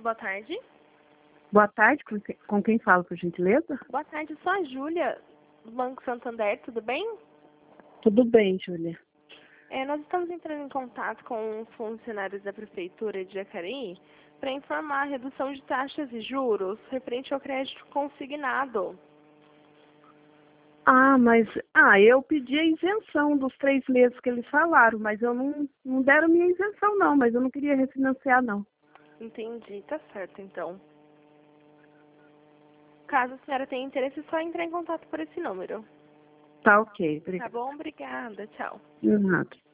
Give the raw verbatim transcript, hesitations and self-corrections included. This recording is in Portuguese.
Boa tarde. Boa tarde, com que- com quem falo, por gentileza? Boa tarde, sou a Júlia, do Banco Santander, tudo bem? Tudo bem, Júlia. É, nós estamos entrando em contato com os funcionários da Prefeitura de Jacareí para informar a redução de taxas e juros referente ao crédito consignado. Ah, mas ah, eu pedi a isenção dos três meses que eles falaram, mas eu não, não deram minha isenção não, mas eu não queria refinanciar não. Entendi, tá certo então. Caso a senhora tenha interesse, é só entrar em contato por esse número. Tá ok, Tá obrigada. bom? Obrigada, tchau. De nada.